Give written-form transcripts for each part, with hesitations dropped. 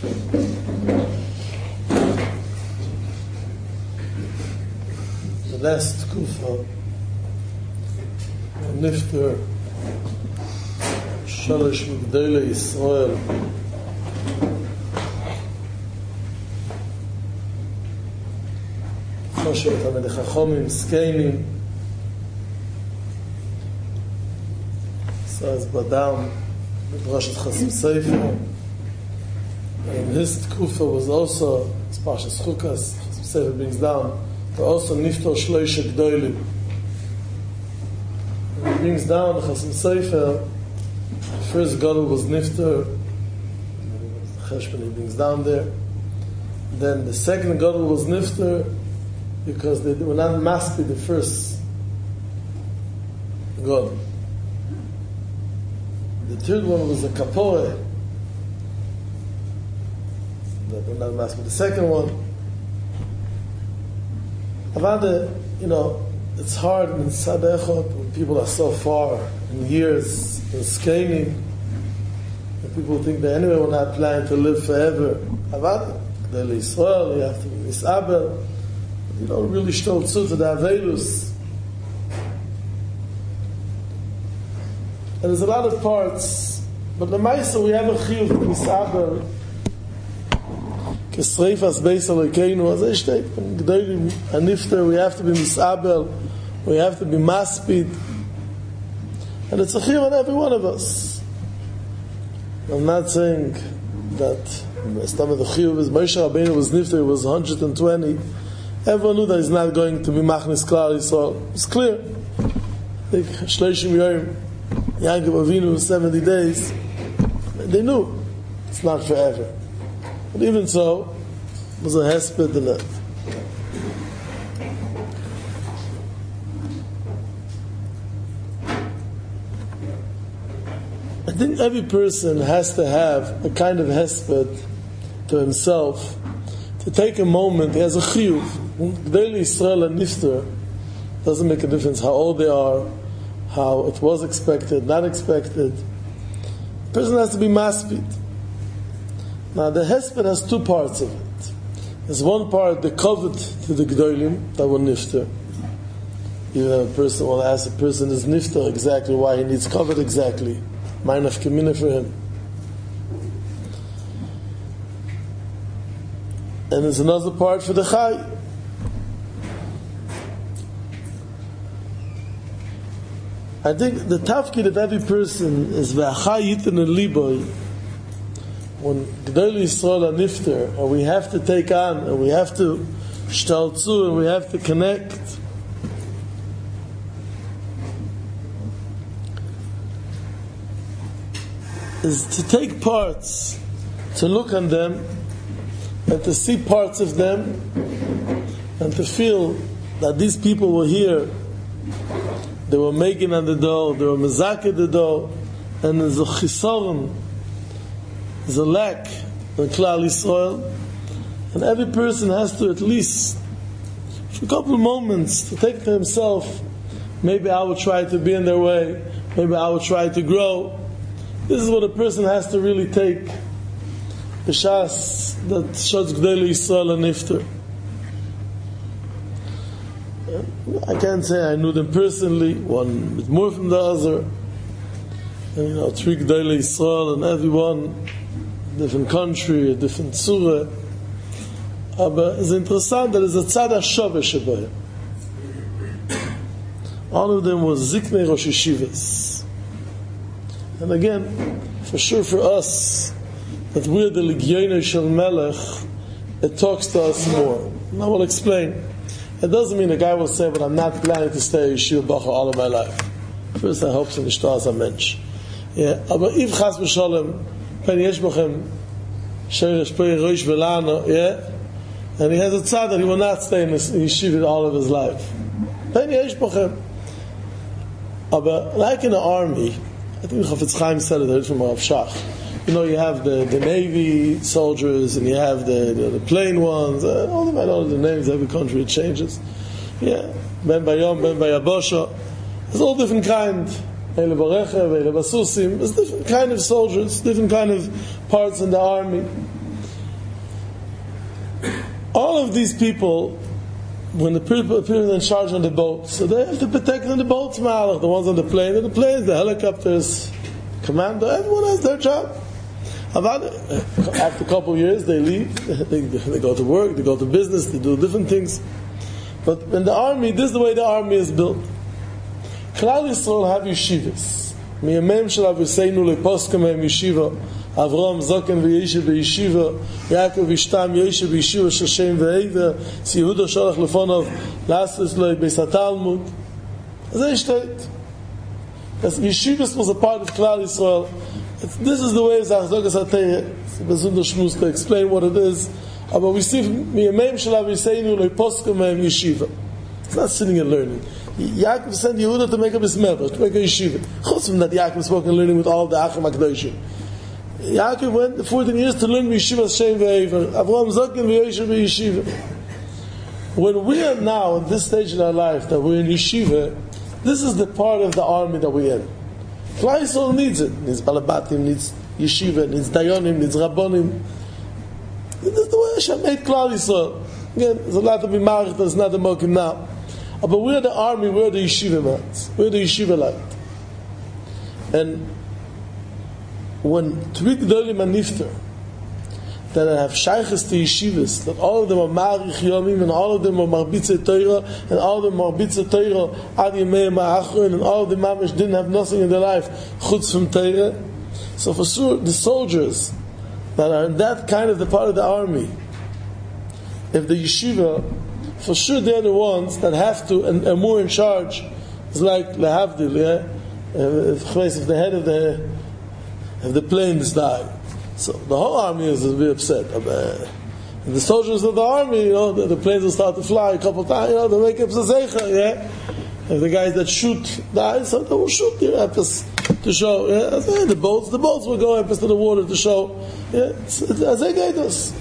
The last kufa, Nifter Shalish Migdalei Yisrael. Moshe Tamid Chachomim, Skeinim, Saz Badam, Midrashat Chasim Sefer. And his kufa was also, it's Parshas Chukas, Chasim Sefer brings down, but also Nifter Shloisha Gdoilim. He brings down the Chasim Sefer. The first Gadol was Nifter. Cheshbon he brings down there. Then the second Gadol was Nifter because they were not maspid the first Gadol. The third one was a Kapore. They were not maspid the second one. Avada, it's hard in Sadechot when people are so far in years in Skeinim, and people think that anyway we're not planning to live forever. Avad, Gdolei Yisrael, you have to be Misabel. You don't really shtel zu to the Avelus. And there's a lot of parts, but the Maisa we have a chiyuv to Misabel. Kesreifas Beis Elokeinu, as I state, in Gdolim Hanifter, we have to be Misabel, we have to be Maspid, and it's a chiyuv on every one of us. I'm not saying that some of the chiyuv is Moshe Rabbeinu was Nifter, it was 120. Everyone knew that he's not going to be Machnis Klal Yisrael. It's clear. Like Shloshim Yoyim, Yaakov Avinu, 70 days. They knew it's not forever. But even so, it was a hesped in it. I think every person has to have a kind of hesped to himself, to take a moment. He has a chiyuv. Gdolei Yisrael and Nifter doesn't make a difference how old they are, how it was expected, not expected. The person has to be maspid. Now the hesped has two parts of it. There's one part, the covet to the Gdolim, that were Nifter. Even a person will ask, a person is Nifter, exactly why he needs covet exactly. Mine of Kemina for him. And there's another part for the Chai. I think the tafkid of every person is V'achai yitin el liboy. When Gdolei Yisrael are Nifter, and we have to take on, and we have to shtal zu, and we have to connect. Is to take parts, to look on them, and to see parts of them, and to feel that these people were here, they were making on the door, they were mezakeh the door, and there's a chisaron, there's a lack in Klal Yisrael, and every person has to at least, for a couple of moments, to take to himself, maybe I will try to be in their way, maybe I will try to grow. This is what a person has to really take. B'shas that shots Gdolei Yisrael and Nifter. I can't say I knew them personally, one bit more from the other. And three Gdolei Yisrael and everyone, different country, a different surah. But it's interesting that there's a tzad ha-shoveh shebayim. One of them was Ziknei Rosh Yeshivas. And again, for sure for us, that we're the Legioner Shel Melech, it talks to us more. And I will explain. It doesn't mean a guy will say, but I'm not planning to stay in Yeshiva Bacha all of my life. First, I hope to nishtar as a mensch. Yeah, but if Chas V'Sholem, Pen Yesh Bochem, Sheresh Pei Rosh Velano, yeah, and he has a tzad that he will not stay in Yeshiva all of his life. Pen Yesh Bochem. But like in the army, I think Chafetz Chaim said it from Rav Shach. You have the Navy soldiers, and you have the plain ones. All of them, I know the names. Every country it changes. Yeah, Ben Bayom, Ben Bayabosha. There's all different kind. Eile Barechev, Eile Basusim. There's different kind of soldiers, different kind of parts in the army. all of these people, when the people in charge on the boat, so they have to protect on the boats, Malach, the ones on the plane, the helicopters, commando, everyone has their job. After a couple of years, they leave, they go to work, they go to business, they do different things. But in the army, this is the way the army is built. Klal Yisrael have yeshivas. Miyamem shel Aviseinu leposkem hem yeshiva. Avram Zoken v'yeshiv b'yeshiva. Yaakov Ishtam yeshiv b'yeshiva shel Shem v'Eiver. Yehuda sholach lefonov lasis lo beis haTalmud. As steht. Yeshivas was a part of Klal Yisrael. This is the way Zachzogas HaTeireh. It's a besonder shmuz to explain what it is. But we see Miyamem shel Aviseinu leposkem hem yeshiva. It's not sitting and learning. Yaakov sent Yehuda to make up his medrash, to make a yeshiva. Chutz from that, Yaakov spoke and learning with all the Achim HaKadoshim. Yaakov went 14 years to learn Yeshiva Shem Ve'ever. Avraham Zokin V'yeshiv B'yeshiva. When we are now in this stage in our life that we're in yeshiva, this is the part of the army that we're in. Klal Yisrael needs it. Needs Balabatim, needs yeshiva, needs Dayonim, needs Rabbonim. This is the way Hashem made Klal Yisrael. Again, there's a lot to be marked, there's not the mokim now. But we're the army, we're the yeshiva mats, we're the yeshiva light. And when Tariq Gedolim and Nifter, that have shaykhs to yeshivas, that all of them are Ma'arich Yomim, and all of them are Marbitzei Torah, and all of them are Marbitzei Torah, Ad Yemei Ma'achron, and all of them Mamish didn't have nothing in their life, chutz from Torah. So for sure, the soldiers that are in that kind of the part of the army, if the yeshiva, for sure they're the ones that have to, and are more in charge. It's like Lehavdil, yeah? If the head of the plane is dying. So the whole army is very upset. And the soldiers of the army, the planes will start to fly a couple of times, they make up Zazecha, yeah? If the guys that shoot die, so they will shoot the Epis to show, yeah? The boats will go Epis to the water to show, yeah? As they guide us.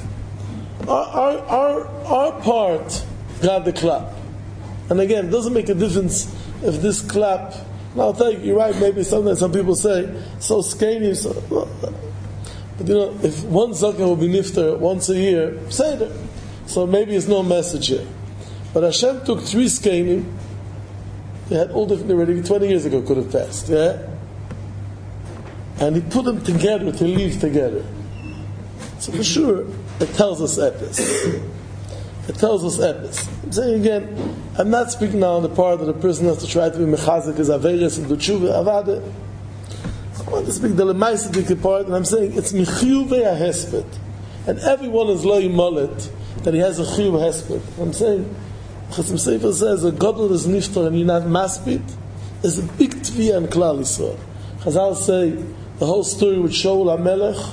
Our part got the clap. And again, it doesn't make a difference if this clap, and I'll tell you, you're right, maybe sometimes some people say, so skinny, so, but if one zakah will be nifter once a year, say that. So maybe it's no message here. But Hashem took 3 skenim, they had all different already, 20 years ago could have passed, yeah? And he put them together to live together. So for sure, it tells us epis. It tells us epis. I'm saying again, I'm not speaking now on the part that a person has to try to be mechazik as averis and do tshuva avada. I want to speak the lemaisidik part, and I'm saying it's michiyuv hesped, and everyone is lo yimalet that he has a chiyuv hesped. I'm saying, Chasim Sefer says a gadol is niftar and you're not maspid. There's a big tviyah in Klal Yisrael. Chazal say the whole story with Shaul HaMelech.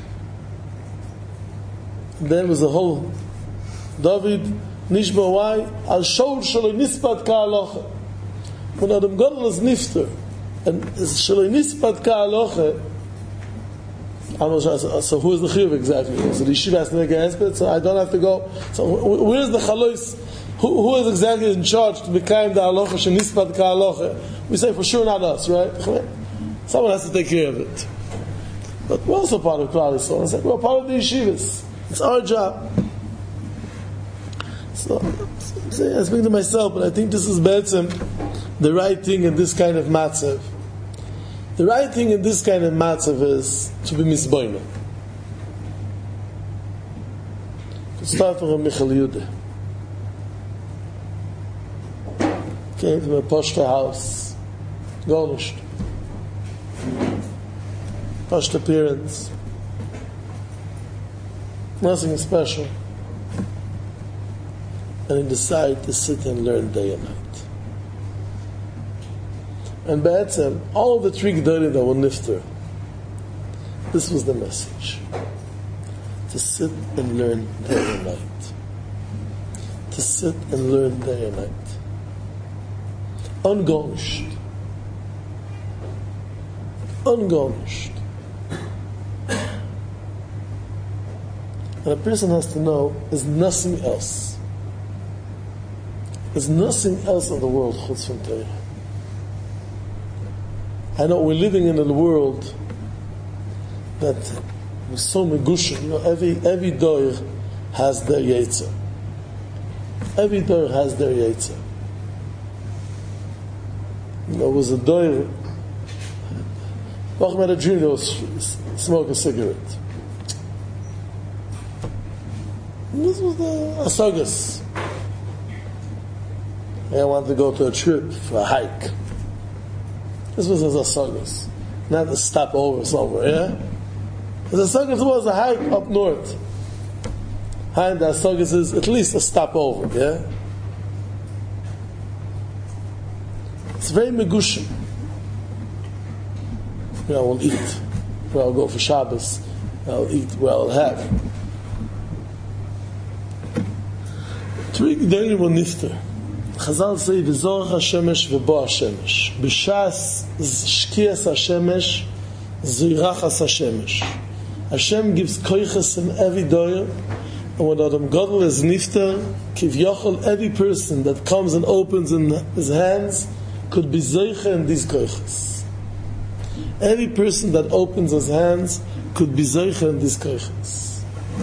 Then was the whole David Nishba why al Shaul Shaloi Nispat Ka'alocha. When Adam Gadol is niftar and Shaloi Nispat Ka'alocha, so who is the chiyuv exactly? So the yeshiva has to make a hesped, so I don't have to go. So where is the chalois? Who is exactly in charge to become the halacha shenispat ka'halacha? We say for sure not us, right? Someone has to take care of it. But we're also part of Klal Yisrael. We're part of the yeshivas. It's our job. So I speak to myself, but I think this is better the right thing in this kind of matzav. The right thing in this kind of matzav is to be misboina. To start from Michal Yudah. Came to a poshta house, garnished, posh appearance, nothing special, and he decided to sit and learn day and night. And Ba'etzem, all of the 3 gedolim that were nifter, this was the message: to sit and learn day and night. To sit and learn day and night. Ungarnished. Ungarnished. And a person has to know there's nothing else. There's nothing else in the world chutz from Torah. I know we're living in a world that we're so megushin. Every doir has their yetzer. Every door has their Yetzer. There was a door. Bachman had a dream that was smoke a cigarette. And this was the Asagas. I wanted to go to a trip for a hike. This was his Asagas. Not to stop over somewhere, yeah? His Asagas was a hike up north. And the Asagas is at least a stop over, yeah? It's very megushim. I will eat where I'll go for Shabbos. I'll eat where I'll have. Three G'dayim will nifter. Chazal say, V'zorach HaShemesh v'bo HaShemesh. B'shas shkias HaShemesh, zirachas HaShemesh. Hashem gives koiches in every doyer, and when Adam Gadol is nifter, kivyochel, every person that comes and opens in his hands could be zeicha in these koiches. Every person that opens his hands could be zeicha in these koiches.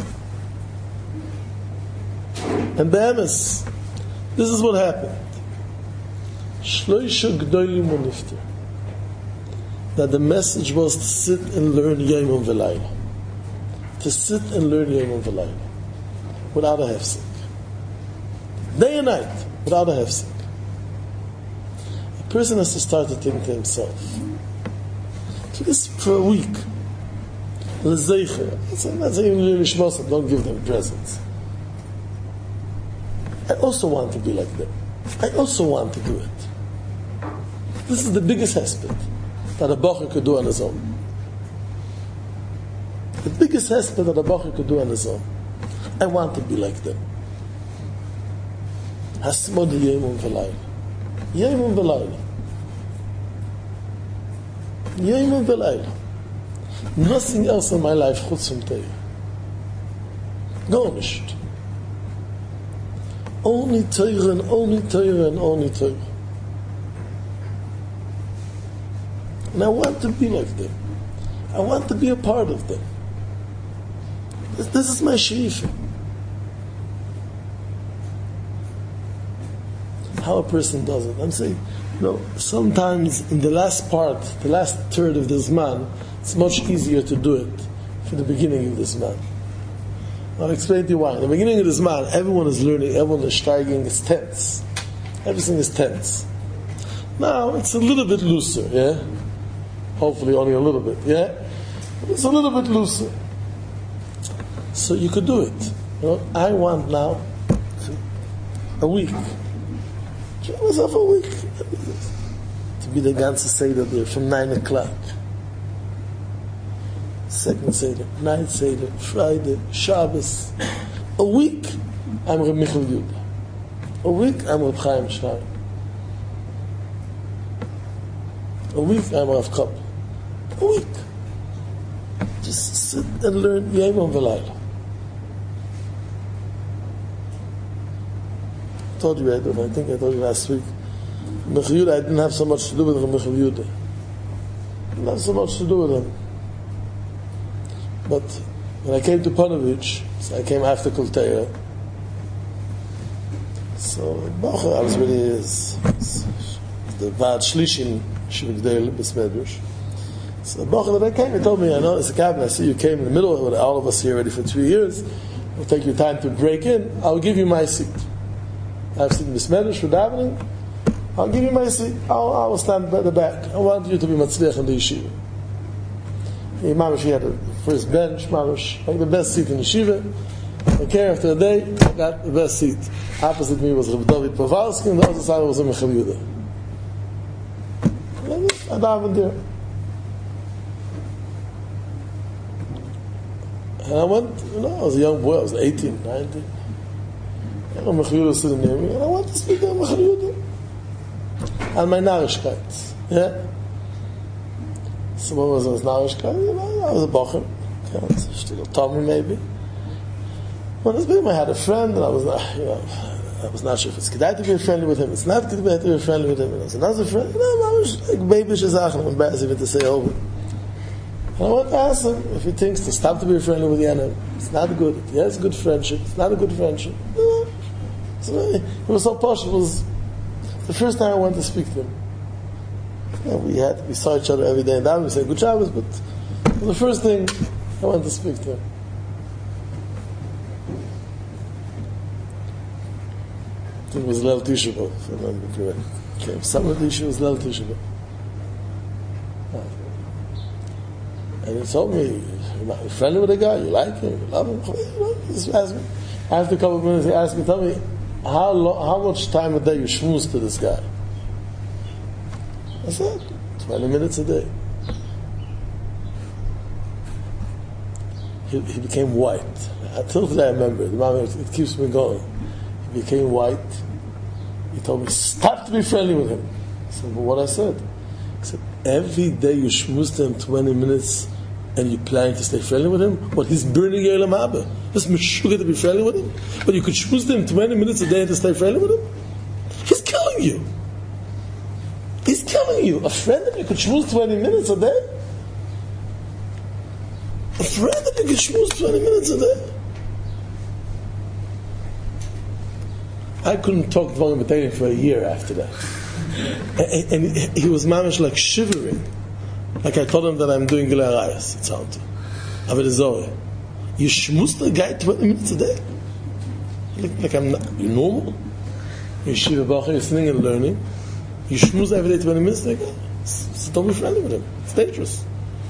And be'emes, this is what happened. Shloisha G'dolim Nifter. That the message was to sit and learn Yom V'layla. To sit and learn Yom V'layla. Without a hefsek. Day and night, without a hefsek. A person has to start to think to himself. Just for a week. L'zeicher. That's even really shmosa. Don't give them presents. I also want to be like them. I also want to do it. This is the biggest hesped that a bacher could do on his own. The biggest hesped that a bacher could do on his own. I want to be like them. Hasmod yemun v'layla. Yemun v'layla. Yemun v'layla. Nothing else in my life chutz from Torah. Garnished. Only Torah and only Torah and only Torah. And I want to be like them. I want to be a part of them. This is my sheifah. How a person does it. I'm saying, sometimes in the last part, the last third of this man, it's much easier to do it for the beginning of this man. I'll explain to you why. In the beginning of this man, everyone is learning, everyone is steiging, it's tense. Everything is tense. Now, it's a little bit looser, yeah? Hopefully only a little bit, yeah? It's a little bit looser. So you could do it. I want now a week. Give myself a week. To be the ganze Seder there from 9 o'clock. Second Seder, night Seder, Friday, Shabbos. A week, I'm Reb Michal Yudah. A week, I'm Reb Chaim Shnaim. A week, I'm Rav Koppel. A week. Just sit and learn Yom V'layla. I told you, I think I told you last week. Michal Yudah, I didn't have so much to do with Reb Michal Yudah. I didn't have so much to do with him. But when I came to Ponovich, so I came after Kulteira. So Bacher, I was really the Vad Shlishin Shivigdel Besmedrush. So Bacher, that I came, he told me, I know it's a cabin. I see you came in the middle with all of us here already for 3 years. It'll take you time to break in. I'll give you my seat. I've seen Besmedrush for davening. I'll give you my seat. I will stand by the back. I want you to be Matzliach in the yeshiva. He had the first bench, Marush, like the best seat in the yeshiva. I came after a day, I got the best seat. Opposite me was Reb David Pavalsky, and the other side was Michal Yudah. I davened there. And I went, I was a young boy, I was 18, 19. And Michal Yudah sitting near me, and I went to speak to Michal Yudah. And my narishkeit, yeah? Someone was narishkeit, I was a bocher. Still Tommy maybe. When I was big, I had a friend, and I was not sure if it's kedai to be friendly with him. It's not kedai to be friendly with him. And I was another friend. I was like baby shazach. I'm embarrassed even to say over. And I went to ask him if he thinks to stop to be friendly with Yana. It's not good. Yeah, it's good friendship. It's not a good friendship. So it was so posh. It was the first time I went to speak to him. We saw each other every day, and we said good Shabbos, but it was the first thing I went to speak to him. I think it was Leil Tisha B'Av, if I remember correctly. Okay, some of the issue was Leil Tisha B'Av. And he told me, you're friendly with a guy, you like him, you love him. He asked me, after a couple of minutes, he asked me, tell me, how much time a day you schmooze to this guy? I said, 20 minutes a day. He became white. Until today I remember it. It keeps me going. He became white. He told me, stop to be friendly with him. I said, well, what I said? He said, every day you schmooze to him 20 minutes and you plan to stay friendly with him? What, he's burning your Olam Haba. Just sugar to be friendly with him? But you could schmooze to him 20 minutes a day and to stay friendly with him? He's killing you. He's killing you. A friend that you could schmooze 20 minutes a day? A friend that you could schmooze 20 minutes a day? I couldn't talk to Dvarim B'Teilim for a year after that. And he was mamish like shivering. Like I told him that I'm doing Gilei Arayos. It's how to. Avodah Zorah. You schmooze the guy 20 minutes a day? Like I'm not, you're normal? You're Shiva Bacha, you're sitting and learning. You schmooze every day 20 minutes a day? So don't be friendly with him. It's dangerous.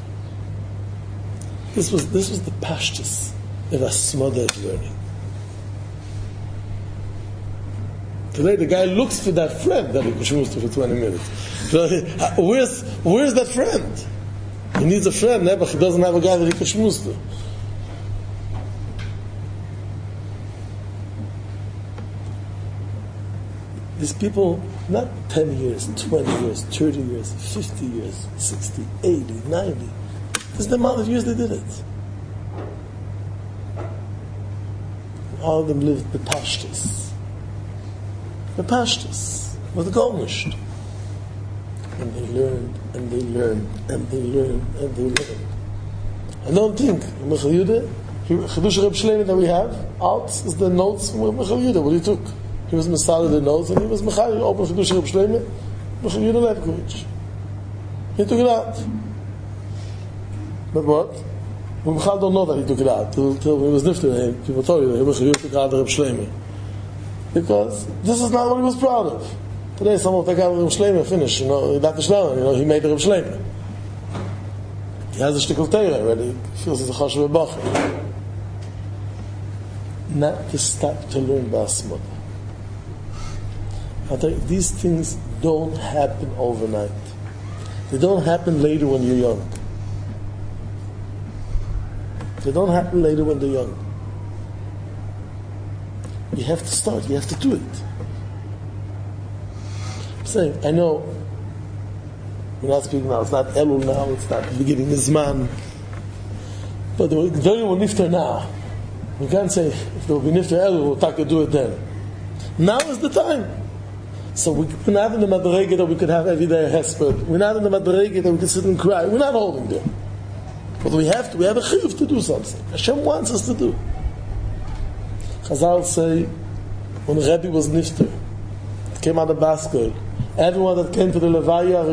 This was the pashtus of Asmodeh learning. Today the guy looks for that friend that he could schmooze to for 20 minutes. Where's that friend? He needs a friend, but he doesn't have a guy that he could schmooze to. These people, not 10 years, 20 years, 30 years, 50 years, 60, 80, 90. This is the amount of years they did it. All of them lived the pashtus. The pashtus with the Golnish. And they learned, and they learned, and they learned, and they learned. I don't think Michal Yehuda, Chidush Reb Shlomo that we have, out is the notes from Michal Yehuda, what he took. He was Masada the notes, and he was Michal, he opened Chidush Reb Shlomo, Michal Yehuda Levkovich. He took it out. But what? Michal don't know that he took it out. Till he was nifter, people told you that Michal Yehuda took out the Reb Shlomo. Because this is not what he was proud of. Today, someone will take out the Reb Shlomo, finish. Dr. Shlomo, he made the Reb Shlomo. He has a shtickle Torah already. He feels he's a chashuv bacher. Not to stop to learn Ba'asmod. I tell you, these things don't happen overnight. They don't happen later when you're young. They don't happen later when they're young. You have to start. You have to do it. I'm saying, I know, we're not speaking now, it's not Elul now, it's not the beginning of Zman. But the Gdolim will nifter now. We can't say, if there will be nifter Elul, we'll take to do it then. Now is the time. So we're not in the Madrega that we could have every day a hesped. We're not in the Madrega that we can sit and cry. We're not holding there. But we have a chiyuv to do something. Hashem wants us to do. Chazal say, when Rebbe was nifter, it came out of Baskol, everyone that came to the Levaya,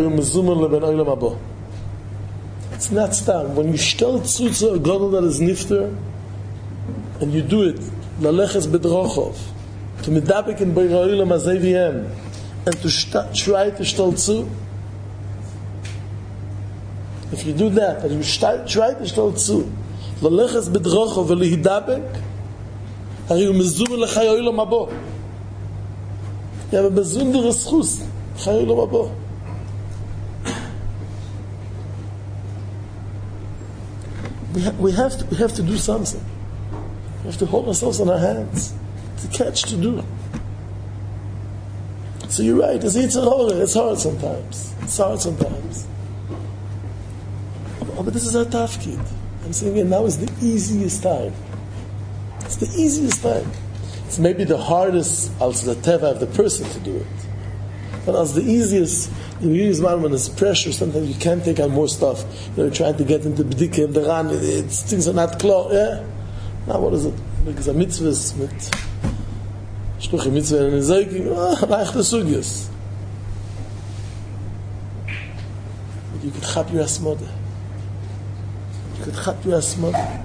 it's not stam. When you stel tzutza a gadol that is nifter, and you do it, laleches bedrochov, to medabek in Beir Ha'olam Hazeviem, and to try to stel tzu, if you do that, and you try to stel tzu, laleches bedrochov velihidabek, you have a besondere schus, Chai Olam Haba. We have to do something. We have to hold ourselves on our hands to catch to do. So you're right. It's hard sometimes. But this is our tafkid. I'm saying again, now is the easiest time. It's the easiest time. It's maybe the hardest, also the teva of the person to do it. But as the easiest, you use man when there's pressure, sometimes you can't take on more stuff. You're trying to get into b'dikah and the ran, things are not clear. Yeah? Now what is it? Because a mitzvah is mit Shluchim Mitzvah and Zeiking, like the Sugyas. But you could chap your asmada. You could chap your asmada.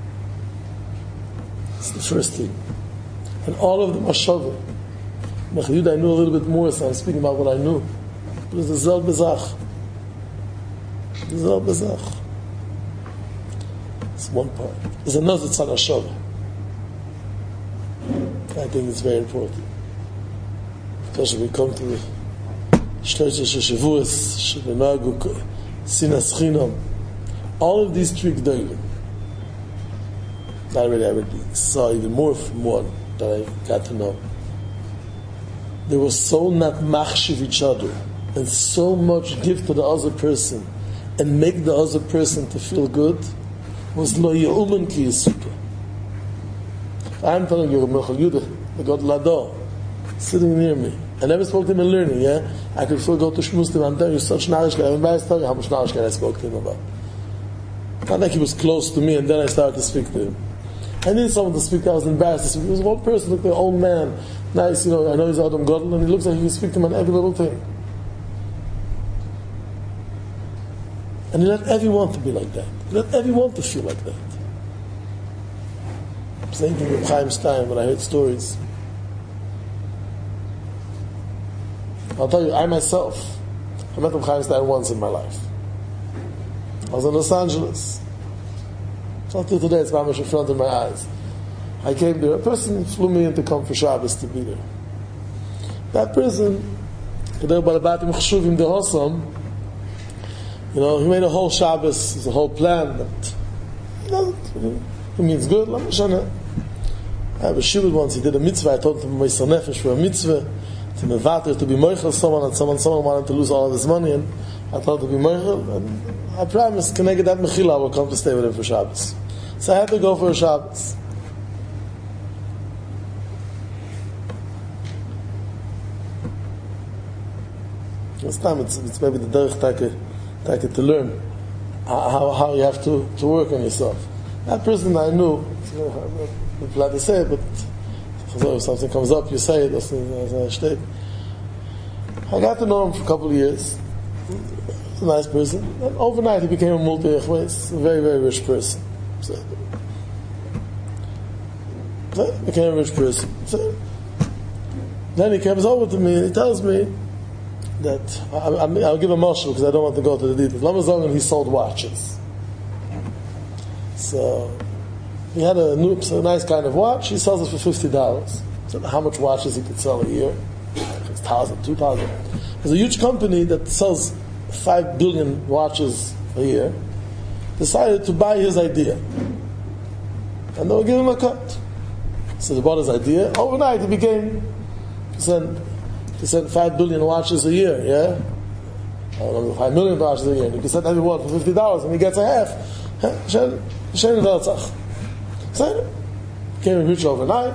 It's the first thing. And all of them are Shavah. Mechayud, I knew a little bit more, so I'm speaking about what I knew. But it's the Zel Bezach. The Zel Bezach. It's one part. There's another Tzad HaShavah. I think it's very important. Especially when we come to the Shlosh Shavuos, Shebenagu, Sinas Chinam. All of these three Gdolim. I already saw even more from one that I got to know. They were so not machshiv each other and so much give to the other person and make the other person to feel good was lo ye'umen ki yisuka. I'm telling you, Michal Yudah, the God Lado, sitting near me. I never spoke to him in learning, yeah? I could still go to Shmus to him, I'm telling you, such knowledge, I'm embarrassed to tell you how much knowledge I spoke to him about. Not like he was close to me and then I started to speak to him. I needed someone to speak to, I was embarrassed to speak. He was one person, looked like an old man, nice, I know he's Adam Godel, and he looks like he can speak to him on every little thing. And he let everyone to be like that. He let everyone to feel like that. Same thing with Chaim Stein when I heard stories. I'll tell you, I myself, I met Chaim Stein once in my life. I was in Los Angeles. So until today, it's mamish in front of my eyes. I came there. A person flew me in to come for Shabbos to be there. That person, he made a whole Shabbos, it's a whole plan, but it means good. I have a shibud once, he did a mitzvah, I told him to be Meisar Nefesh for a mitzvah, to mevater, to be moichel someone, and someone wanted to lose all of his money, and I told him to be moichel, and I promised, can I get that mechila, I will come to stay with him for Shabbos. So I had to go for a Shabbos. This time it's maybe the derech take to learn how you have to work on yourself. That person I knew, I'm glad to say it, but if something comes up, you say it. I got to know him for a couple of years. He's a nice person. And overnight he became a multi-echweis, a very, very rich person. So he became a rich person. So then he comes over to me and he tells me that I'll give a marshal because I don't want to go to the details. Lamazong, he sold watches. So he had a nice kind of watch. He sells it for $50. So how much watches he could sell a year? It's 1,000, 2,000. There's a huge company that sells 5 billion watches a year. Decided to buy his idea, and they'll give him a cut. So they bought his idea. Overnight, he became he sent 5 billion watches a year. Yeah, I don't know, 5 million watches a year. And he can send everyone for $50, and he gets a half. Became rich overnight.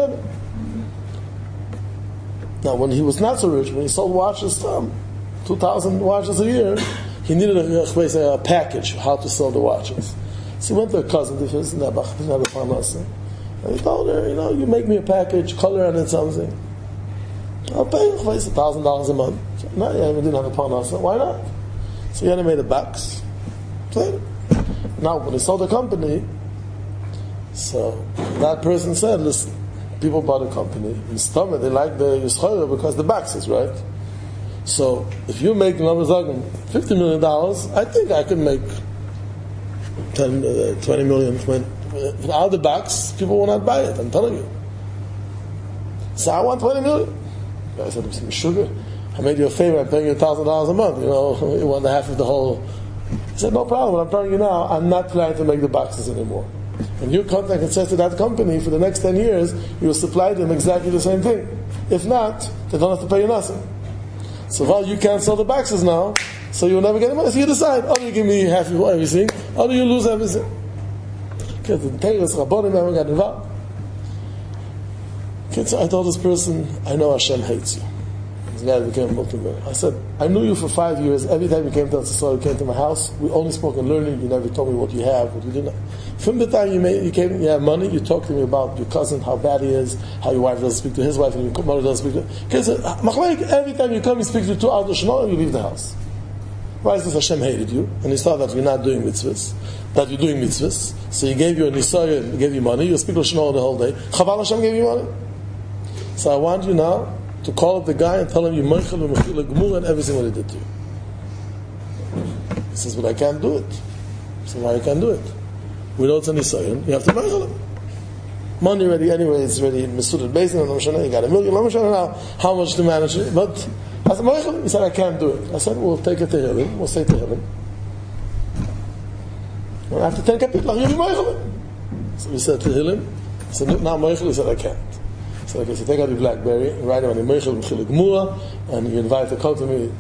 Now, when he was not so rich, when he sold watches, 2,000 watches a year, he needed a package how to sell the watches. So he went to a cousin of his, and he told her, you make me a package, color on it something. I'll pay you $1,000 a month. So, no, yeah, we didn't have a parnasa. Why not? So he had made a box. Now, when he sold the company, so that person said, listen, people bought a company. In stomach, they like the Yisrael because the box is right. So if you make $50 million, I think I could make 20 million. Without the box, people will not buy it, I'm telling you. So I want 20 million. I said, sugar, I made you a favor, I'm paying you $1,000 a month, you want the half of the whole. He said, no problem, but I'm telling you now, I'm not planning to make the boxes anymore. When you contact and says to that company, for the next 10 years, you will supply them exactly the same thing. If not, they don't have to pay you nothing. So while you can't sell the boxes now, so you'll never get the money. So you decide, either you give me half of everything, or you lose everything. Because the Teres Rabbonim haven't got involved. So I told this person, I know Hashem hates you. This guy became a multimillionaire. I said, I knew you for 5 years. Every time you came to Israel, you came to my house. We only spoke in learning. You never told me what you have, what you didn't. From the time you came, you have money. You talked to me about your cousin, how bad he is, how your wife doesn't speak to his wife, and your mother doesn't speak to. Because every time you come, you speak to 2 hours of Shema, and you leave the house. Why is this? Hashem hated you, and he saw that you're not doing mitzvahs, that you're doing mitzvahs. So he gave you a nisayon, he gave you money. You speak to Shema the whole day. Chaval Hashem gave you money. So I want you now to call up the guy and tell him you meichel and mechila gemur and everything what he did to you. He says, but I can't do it. So why you can't do it? We know it's a nisayon. You have to meichel him. Money ready anyway. It's ready in Mesudat Basin. You got $1 million. I'm not sure now how much to manage it, but I said meichel him. He said I can't do it. I said we'll take it to Tehillim. We'll say Tehillim. And after 10 kapitla, you'll be meichel him. So we said Tehillim. He said now meichel. He said I can't. So okay, so take out your BlackBerry and write him on the Meichel Mechila Gemura, and you invite to come to me.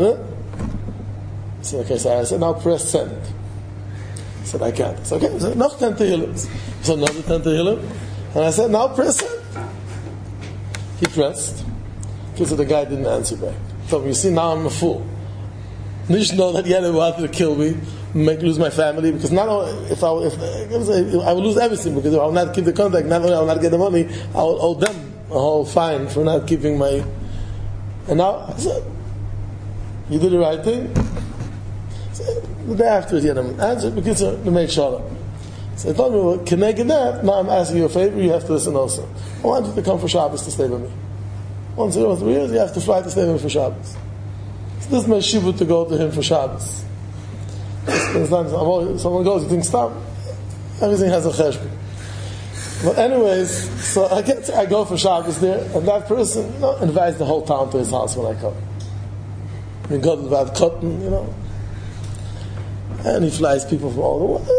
So okay, so I said, now press send. He said, I can't. So okay, so noch 10 Tehillim. So another 10 Tehillim. And I said, now press send. He pressed. So the guy didn't answer back. So you see, now I'm a fool. Nicht know that Yellow wanted to kill me, make lose my family, because not only if I will lose everything, because if I will not keep the contact, not only I will not get the money, I will owe them a whole fine for not keeping my. And now I said, you did the right thing. So, the day after it, answer because to make sure. So I told me, well, can I get that? Now I'm asking you a favor. You have to listen also. I want you to come for Shabbos to stay with me. Once in 3 years, you have to fly to stay with me for Shabbos. This is my shivut to go to him for Shabbos. Someone goes, you think, stop. Everything has a cheshbon. But anyways, so I go for Shabbos there, and that person, invites the whole town to his house when I come. We go to the cotton, and he flies people from all the world.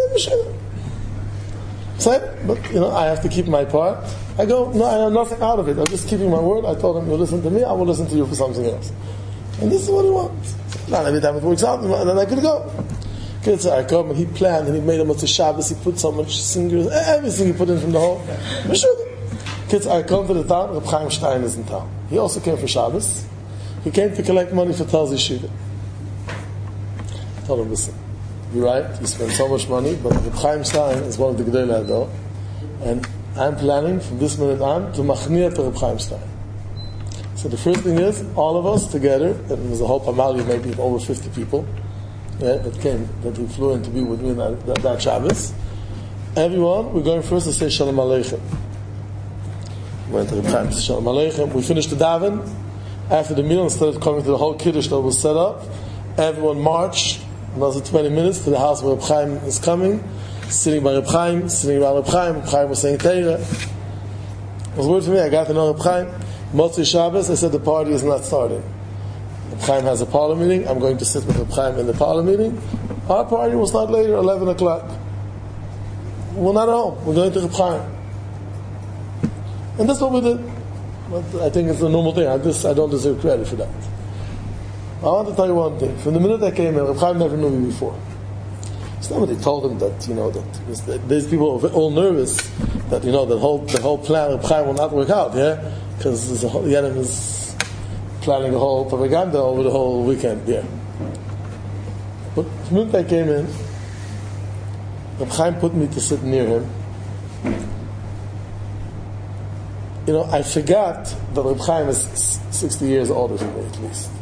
So, but I have to keep my part. I go, no, I have nothing out of it. I'm just keeping my word. I told him, you listen to me, I will listen to you for something else. And this is what he wants. Not every time it works out, and then I could go. So I come and he planned and he made him a Shabbos. He put so much singers, everything he put in from the whole. Kids, I come to the town. Reb Chaim Stein is in town. He also came for Shabbos. He came to collect money for Telz Yeshiva. I told him, listen, you're right. You spend so much money, but Reb Chaim Stein is one of the Gedolei Hador, and I'm planning from this minute on to machnia to Reb Chaim Stein. So the first thing is, all of us together, and there was a whole Pamali, maybe over 50 people, that he flew in to be with me that Shabbos. Everyone, we're going first to say Shalom Aleichem. We went to the time to say Shalom Aleichem. We finished the daven. After the meal, instead of coming to the whole Kiddush that was set up, everyone marched another 20 minutes to the house where Reb Chaim is coming, sitting by Reb Chaim, sitting around Reb Chaim. Reb Chaim was saying Teirah. It was weird for me. I got to know Reb Chaim. Motzei Shabbos, I said the party is not starting. Reb Chaim has a parlor meeting. I'm going to sit with Reb Chaim in the parlor meeting. Our party will start later, 11 o'clock. We're not home. We're going to Reb Chaim. And that's what we did. But I think it's a normal thing. I don't deserve credit for that. I want to tell you one thing. From the minute I came in, Reb Chaim never knew me before. Somebody told him that, that these people are all nervous that, the whole plan of Reb Chaim will not work out, because the Yenim is planning a whole propaganda over the whole weekend, But the minute I came in, Reb Chaim put me to sit near him. I forgot that Reb Chaim is 60 years older than me, at least.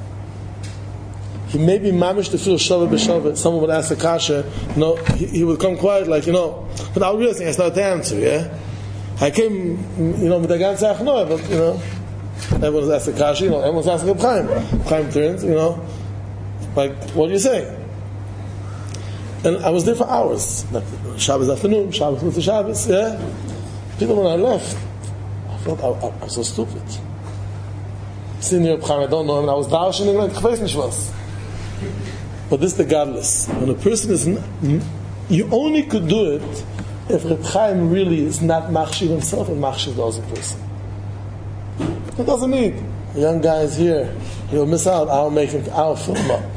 He may be mamish to feel shavah b'shavah. Someone would ask a kasha, he would come quiet, but I was realizing I started to answer, I came, with the ganze achnoah, but, everyone's asked a kasha, everyone's asking Reb Chaim. Reb Chaim turns, what are you saying? And I was there for hours. Shabbos afternoon, Shabbos with the Shabbos, People, when I left, I felt I'm so stupid. Sitting near Reb Chaim, I don't know him, and I was darshaning like ich weiß nicht was. But this is the godless. When a person is, you only could do it if Reb Chaim really is not machshiv himself and machshiv the other person. It doesn't need. The young guy is here. He'll miss out. I'll fill him up.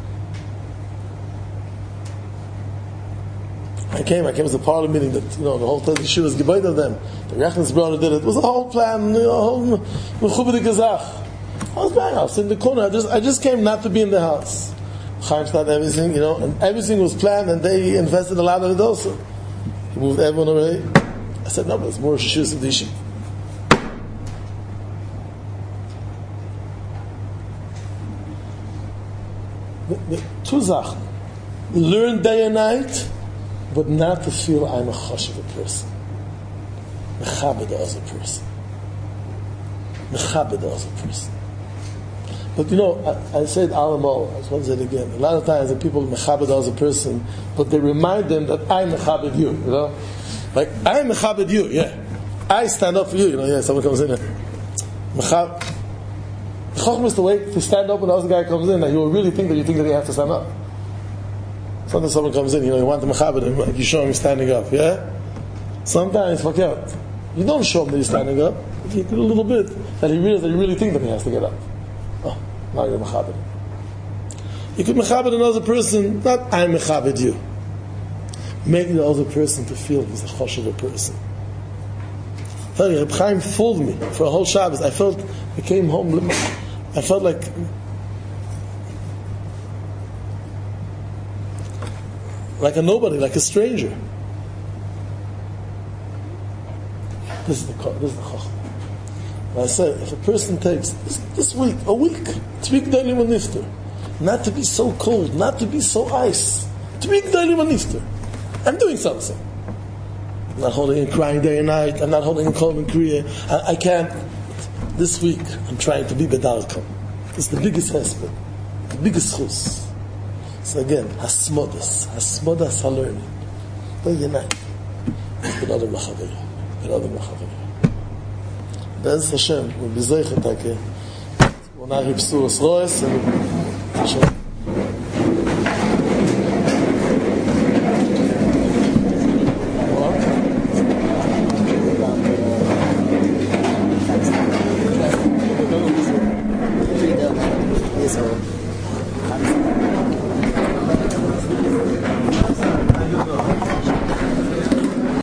I came as a parlor meeting that, the whole time the Yeshiva was gebayt of them. The Rechnes brother did it. It was a whole plan, whole mechubede gezach. I was bang. I was in the corner. I just came not to be in the house. Chaim started everything, and everything was planned, and they invested a lot of it also. He moved everyone away. I said, no, but it's more Shishus of the Yeshiva. The two Sachen. Learn day and night, but not to feel I'm a chashuv person. Mechabed the other person. Mechabed the other person. But I said Alamo, I just want to say it again. A lot of times the people mechabed the other person, but they remind them that I mechabed you, Like, I mechabed you, yeah. I stand up for you, yeah, someone comes in there. Mechab. The Chochm is to wait to stand up when the other guy comes in, and he will really think that you think that he has to stand up. Sometimes someone comes in, you want to mechabed him, like you show him he's standing up, yeah? Sometimes, fuck out. You don't show him that he's standing up, but you do a little bit, that he realizes that you really think that he has to get up. Oh, now you're mechabed. You could mechabed another person, not I mechabed you. Make the other person to feel he's a choshev person. I tell you, Reb Chaim fooled me for a whole Shabbos. I came home, I felt like a nobody, like a stranger. This is the chacham. I said, if a person takes this week, a week, T'vik daily nifter, not to be so cold, not to be so ice, T'vik daily nifter. I'm doing something. I'm not holding and crying day and night. I'm not holding and cold and kriya. I can't. This week, I'm trying to be bedarkam. It's the biggest hesped, the biggest chus. So again, hasmodas halearning. Day and night. Another machaver. Bez Hashem, we'll be zeichet, we'll not have psuas roes, and